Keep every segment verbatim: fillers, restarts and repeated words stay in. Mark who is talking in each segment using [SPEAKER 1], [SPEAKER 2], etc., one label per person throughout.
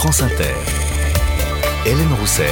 [SPEAKER 1] France Inter. Hélène Roussel.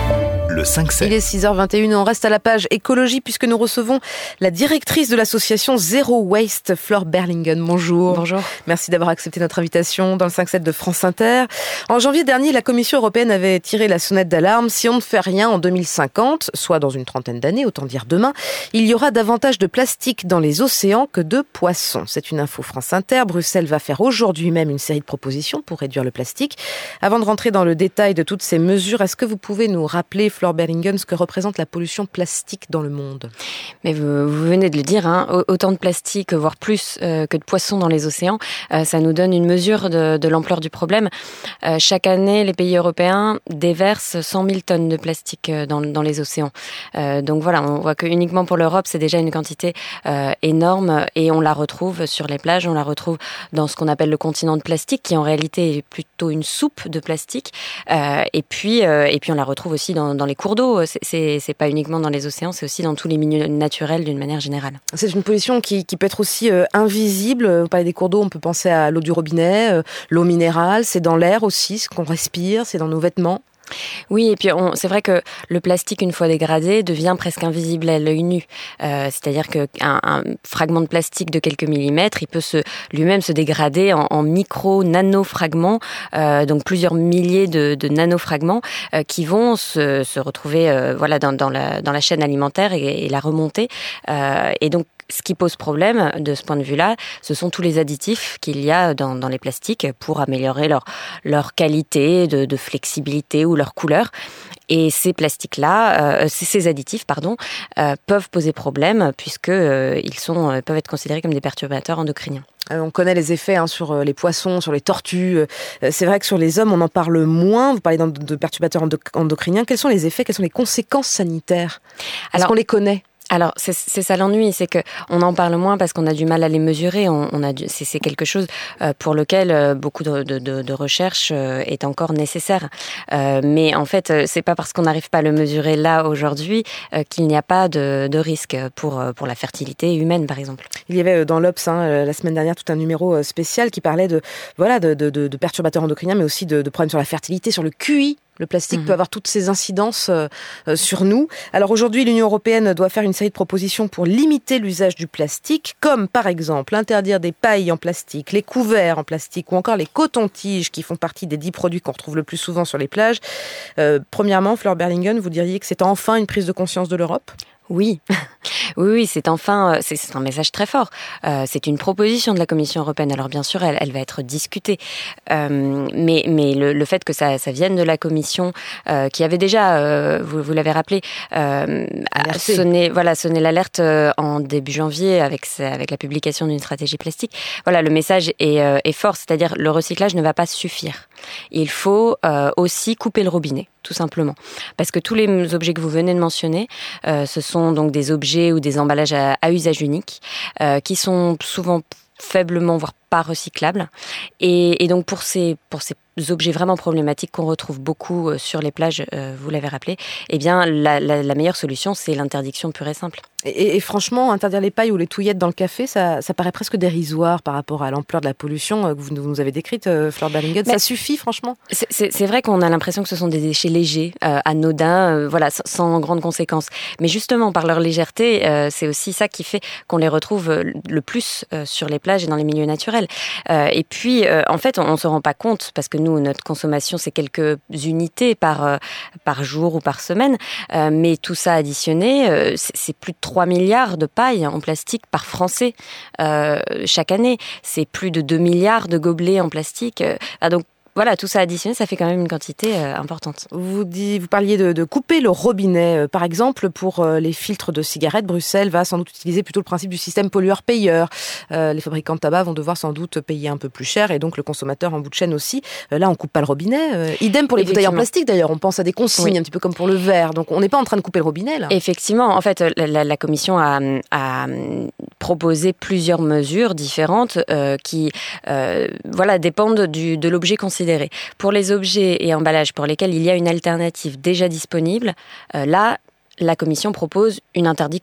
[SPEAKER 1] Le cinq sept.
[SPEAKER 2] Il est six heures vingt et une, on reste à la page écologie puisque nous recevons la directrice de l'association Zero Waste, Flore Berlingen. Bonjour.
[SPEAKER 3] Bonjour.
[SPEAKER 2] Merci d'avoir accepté notre invitation dans le cinq sept de France Inter. En janvier dernier, la Commission européenne avait tiré la sonnette d'alarme. Si on ne fait rien en deux mille cinquante, soit dans une trentaine d'années, autant dire demain, il y aura davantage de plastique dans les océans que de poissons. C'est une info France Inter. Bruxelles va faire aujourd'hui même une série de propositions pour réduire le plastique. Avant de rentrer dans le détail de toutes ces mesures, est-ce que vous pouvez nous rappeler, Flore Berlingen, ce que représente la pollution plastique dans le monde?
[SPEAKER 3] Mais vous, vous venez de le dire, hein, autant de plastique, voire plus euh, que de poissons dans les océans, euh, ça nous donne une mesure de, de l'ampleur du problème. Euh, chaque année, les pays européens déversent cent mille tonnes de plastique dans, dans les océans. Euh, donc voilà, on voit que uniquement pour l'Europe, c'est déjà une quantité euh, énorme et on la retrouve sur les plages, on la retrouve dans ce qu'on appelle le continent de plastique, qui en réalité est plutôt une soupe de plastique. Euh, et puis, euh, et puis on la retrouve aussi dans, dans les cours d'eau. C'est, c'est, c'est pas uniquement dans les océans, c'est aussi dans tous les milieux naturels d'une manière générale.
[SPEAKER 2] C'est une pollution qui, qui peut être aussi euh, invisible. Vous parlez des cours d'eau, on peut penser à l'eau du robinet, euh, l'eau minérale, c'est dans l'air aussi, ce qu'on respire, c'est dans nos vêtements.
[SPEAKER 3] Oui, et puis on, c'est vrai que le plastique, une fois dégradé, devient presque invisible à l'œil nu. Euh, c'est-à-dire qu'un un fragment de plastique de quelques millimètres, il peut se, lui-même se dégrader en, en micro-nano-fragments, euh, donc plusieurs milliers de, de nanofragments euh, qui vont se, se retrouver euh, voilà, dans, dans, la, dans la chaîne alimentaire et, et la remonter. Euh, et donc, ce qui pose problème de ce point de vue-là, ce sont tous les additifs qu'il y a dans, dans les plastiques pour améliorer leur, leur qualité de, de flexibilité ou leur couleur. Et ces plastiques-là, euh, ces additifs, pardon, euh, peuvent poser problème puisque euh, ils sont, euh, peuvent être considérés comme des perturbateurs endocriniens.
[SPEAKER 2] On connaît les effets hein, sur les poissons, sur les tortues. C'est vrai que sur les hommes, on en parle moins. Vous parlez de perturbateurs endocriniens. Quels sont les effets, quelles sont les conséquences sanitaires? Est-ce Alors, qu'on les connaît?
[SPEAKER 3] Alors, c'est, c'est ça l'ennui, c'est que on en parle moins parce qu'on a du mal à les mesurer. On, on a, du, c'est, c'est quelque chose euh, pour lequel euh, beaucoup de, de, de recherche euh, est encore nécessaire. Euh, mais en fait, c'est pas parce qu'on n'arrive pas à le mesurer là aujourd'hui euh, qu'il n'y a pas de, de risque pour pour la fertilité humaine, par exemple.
[SPEAKER 2] Il y avait dans l'Obs hein, la semaine dernière tout un numéro spécial qui parlait de voilà de, de, de, de perturbateurs endocriniens, mais aussi de, de problèmes sur la fertilité, sur le Q I. Le plastique mmh. peut avoir toutes ces incidences euh, sur nous. Alors aujourd'hui, l'Union européenne doit faire une série de propositions pour limiter l'usage du plastique, comme par exemple interdire des pailles en plastique, les couverts en plastique ou encore les cotons-tiges qui font partie des dix produits qu'on retrouve le plus souvent sur les plages. Euh, premièrement, Flore Berlingen, vous diriez que c'est enfin une prise de conscience de l'Europe ?
[SPEAKER 3] Oui, oui, oui, c'est enfin, c'est, c'est un message très fort. Euh, c'est une proposition de la Commission européenne. Alors bien sûr, elle, elle va être discutée, euh, mais mais le, le fait que ça, ça vienne de la Commission, euh, qui avait déjà, euh, vous, vous l'avez rappelé, euh, sonné, voilà, sonné l'alerte euh, en début janvier avec avec la publication d'une stratégie plastique. Voilà, le message est, euh, est fort, c'est-à-dire le recyclage ne va pas suffire. Il faut euh, aussi couper le robinet, tout simplement, parce que tous les objets que vous venez de mentionner, euh, ce sont donc des objets ou des emballages à, à usage unique, euh, qui sont souvent faiblement, voire pas recyclables. Et, et donc pour ces, pour ces objets vraiment problématiques qu'on retrouve beaucoup sur les plages, euh, vous l'avez rappelé, eh bien la, la, la meilleure solution, c'est l'interdiction pure et simple.
[SPEAKER 2] Et, et franchement, interdire les pailles ou les touillettes dans le café, ça, ça paraît presque dérisoire par rapport à l'ampleur de la pollution que vous nous avez décrite, Flore Berlingen. Ça suffit, franchement?
[SPEAKER 3] c'est, c'est, c'est vrai qu'on a l'impression que ce sont des déchets légers, euh, anodins, euh, voilà, sans, sans grandes conséquences. Mais justement, par leur légèreté, euh, c'est aussi ça qui fait qu'on les retrouve le plus euh, sur les plages et dans les milieux naturels. Euh, et puis, euh, en fait, on ne se rend pas compte, parce que nous, notre consommation, c'est quelques unités par, euh, par jour ou par semaine. Euh, mais tout ça additionné, euh, c'est, c'est plus de trois milliards de pailles en plastique par Français euh, chaque année. C'est plus de deux milliards de gobelets en plastique. Ah, donc, voilà, tout ça additionné, ça fait quand même une quantité euh, importante.
[SPEAKER 2] Vous, dit, vous parliez de, de couper le robinet. Euh, par exemple, pour euh, les filtres de cigarettes, Bruxelles va sans doute utiliser plutôt le principe du système pollueur-payeur. Euh, les fabricants de tabac vont devoir sans doute payer un peu plus cher et donc le consommateur en bout de chaîne aussi. Euh, là, on coupe pas le robinet. Euh, idem pour les bouteilles en plastique d'ailleurs. On pense à des consignes, oui. Un petit peu comme pour le verre. Donc on n'est pas en train de couper le robinet là.
[SPEAKER 3] Effectivement, en fait, la, la, la Commission a, a proposé plusieurs mesures différentes euh, qui euh, voilà, dépendent du, de l'objet considéré. Pour les objets et emballages pour lesquels il y a une alternative déjà disponible, euh, là, la Commission propose une interdiction.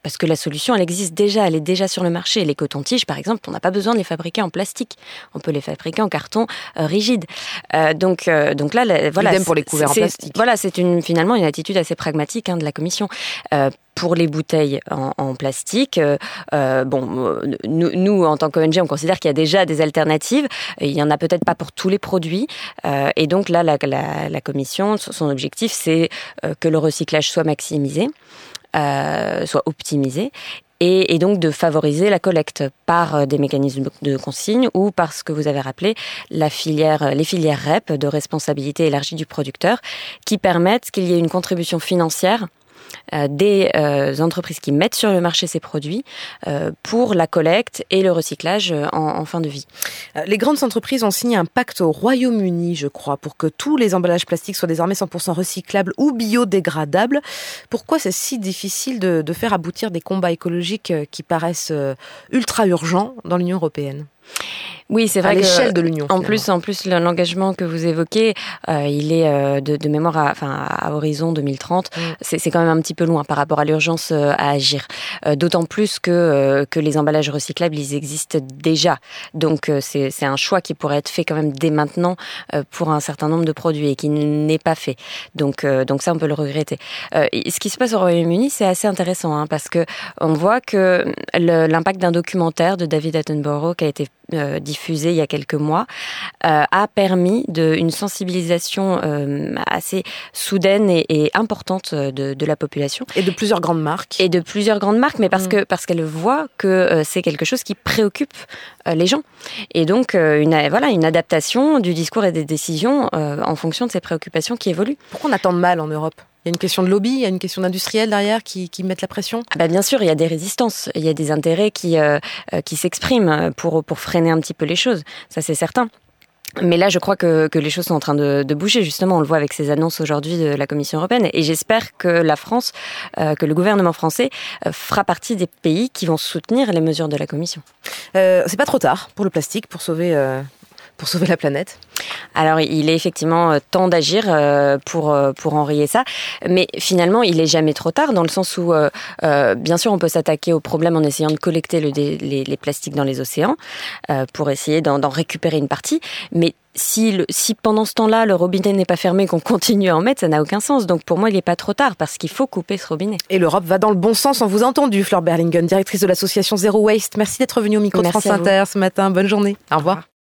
[SPEAKER 3] parce que la solution, elle existe déjà, elle est déjà sur le marché. Les cotons-tiges, par exemple, on n'a pas besoin de les fabriquer en plastique. On peut les fabriquer en carton euh, rigide. Euh, donc, euh, donc là, la, voilà.
[SPEAKER 2] Idem pour les couverts en plastique.
[SPEAKER 3] Voilà, c'est une, finalement une attitude assez pragmatique hein, de la Commission. Euh, Pour les bouteilles en, en plastique, euh, euh, bon, nous, nous, en tant qu'O N G, on considère qu'il y a déjà des alternatives. Il y en a peut-être pas pour tous les produits. Euh, et donc là, la, la, la Commission, son objectif, c'est euh, que le recyclage soit maximisé, euh, soit optimisé. Et, et donc de favoriser la collecte par des mécanismes de consigne ou par ce que vous avez rappelé, la filière, les filières R E P de responsabilité élargie du producteur, qui permettent qu'il y ait une contribution financière Euh, des euh, entreprises qui mettent sur le marché ces produits euh, pour la collecte et le recyclage en, en fin de vie.
[SPEAKER 2] Les grandes entreprises ont signé un pacte au Royaume-Uni, je crois, pour que tous les emballages plastiques soient désormais cent pour cent recyclables ou biodégradables. Pourquoi c'est si difficile de, de faire aboutir des combats écologiques qui paraissent ultra urgents dans l'Union européenne ?
[SPEAKER 3] Oui, c'est vrai
[SPEAKER 2] à
[SPEAKER 3] que
[SPEAKER 2] l'échelle de l'Union.
[SPEAKER 3] En plus, en plus, l'engagement que vous évoquez, euh, il est euh, de, de mémoire à, enfin, à horizon deux mille trente. Mm. C'est, c'est quand même un petit peu loin par rapport à l'urgence euh, à agir. Euh, d'autant plus que euh, que les emballages recyclables, ils existent déjà. Donc euh, c'est c'est un choix qui pourrait être fait quand même dès maintenant euh, pour un certain nombre de produits et qui n'est pas fait. Donc euh, donc ça, on peut le regretter. Euh, ce qui se passe au Royaume-Uni, c'est assez intéressant hein, parce que on voit que le, l'impact d'un documentaire de David Attenborough qui a été euh, diffusé il y a quelques mois, euh, a permis de, une sensibilisation euh, assez soudaine et, et importante de, de la population.
[SPEAKER 2] Et de plusieurs grandes marques.
[SPEAKER 3] Et de plusieurs grandes marques, mais parce, mmh. que, parce qu'elles voient que euh, c'est quelque chose qui préoccupe euh, les gens. Et donc, euh, une, voilà, une adaptation du discours et des décisions euh, en fonction de ces préoccupations qui évoluent.
[SPEAKER 2] Pourquoi on attend de mal en Europe ? Il y a une question de lobby, il y a une question d'industriels derrière qui, qui mettent la pression.
[SPEAKER 3] Ah bah bien sûr, il y a des résistances, il y a des intérêts qui, euh, qui s'expriment pour, pour freiner un petit peu les choses, ça c'est certain. Mais là, je crois que, que les choses sont en train de, de bouger. Justement, on le voit avec ces annonces aujourd'hui de la Commission européenne. Et j'espère que la France, euh, que le gouvernement français euh, fera partie des pays qui vont soutenir les mesures de la Commission.
[SPEAKER 2] Euh, c'est pas trop tard pour le plastique, pour sauver... Euh... pour sauver la planète ?
[SPEAKER 3] Alors, il est effectivement temps d'agir pour, pour enrayer ça. Mais finalement, il est jamais trop tard dans le sens où, euh, euh, bien sûr, on peut s'attaquer au problème en essayant de collecter le, les, les plastiques dans les océans euh, pour essayer d'en, d'en récupérer une partie. Mais si, le, si pendant ce temps-là, le robinet n'est pas fermé, qu'on continue à en mettre, ça n'a aucun sens. Donc, pour moi, il n'est pas trop tard parce qu'il faut couper ce robinet.
[SPEAKER 2] Et l'Europe va dans le bon sens. On vous a entendu, Fleur Berlingen, directrice de l'association Zero Waste. Merci d'être venue au micro de France Inter ce matin. Bonne journée. Au revoir. Au revoir.